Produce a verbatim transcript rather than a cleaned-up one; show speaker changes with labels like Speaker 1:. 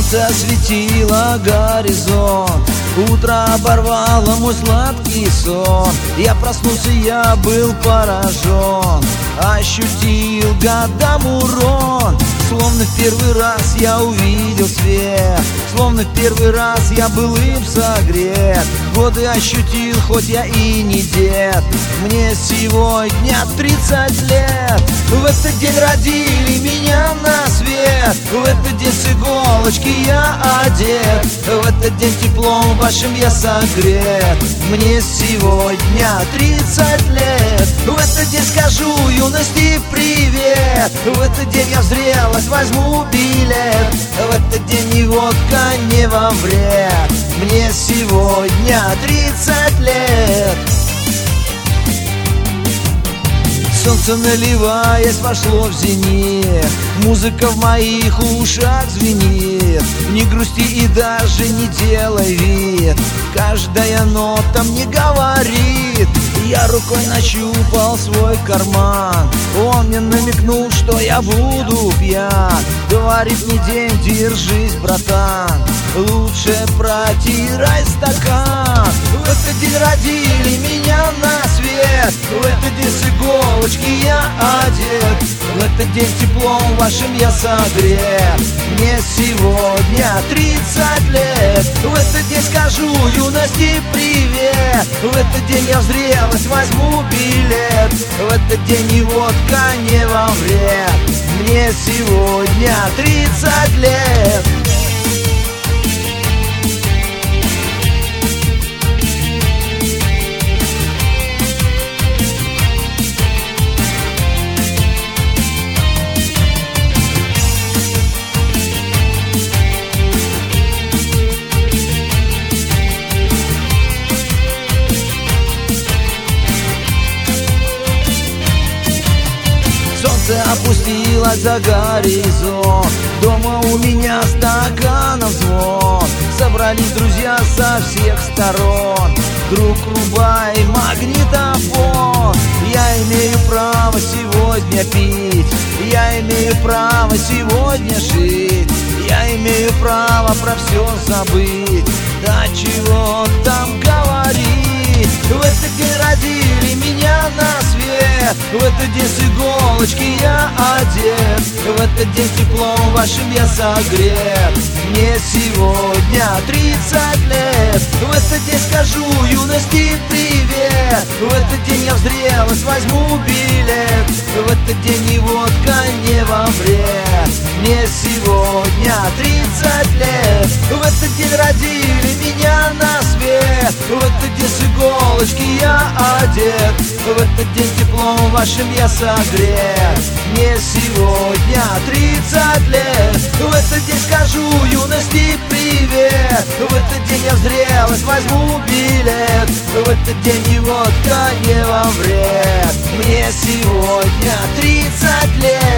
Speaker 1: Солнце осветило горизонт, утро оборвало мой сладкий сон. Я проснулся, я был поражен, ощутил годам урон. Словно в первый раз я увидел свет, словно в первый раз я был им согрет. Годы ощутил, хоть я и не дед, мне сегодня тридцать лет. В этот день родили меня на свет, в этот день с иголочки я одет, в этот день теплом вашим я согрет. Мне сегодня тридцать лет. В этот день скажу юности привет, в этот день я в зрелость возьму билет, в этот день ни водка не во вред. Мне сегодня тридцать лет. Солнце, наливаясь, вошло в зенит, музыка в моих ушах звенит. Не грусти и даже не делай вид, каждая нота мне говорит. Я рукой нащупал свой карман, он мне намекнул, что я буду пьян. Говорит мне день, держись, братан, лучше протирай стакан. В этот день родили меня на свет, в этот день с иголочки я одет, в этот день теплом вашим я согрет. Мне сегодня тридцать лет. В этот день скажу юности привет, в этот день я в зрелость возьму билет, в этот день ни водка не во вред. Мне сегодня тридцать лет. Солнце опустилось за горизонт, дома у меня стаканов звон. Собрались друзья со всех сторон, друг, рубай магнитофон. Я имею право сегодня пить, я имею право сегодня жить, я имею право про все забыть, да чего там говорить. В этот день родили меня на свет, в этот день с иголочки я одет, в этот день теплом вашим я согрет. Мне сегодня тридцать лет. В этот день скажу юности привет, в этот день я в зрелость возьму билет, в этот день ни водка не во вред. Мне сегодня тридцать лет. В этот день родили меня на свет, в этот день с иголочки я одет, в этот день теплом вашим я согрет. Мне сегодня тридцать лет. В этот день скажу юности привет, в этот день я в зрелость возьму билет, в этот день ни водка не во вред. Мне сегодня тридцать лет.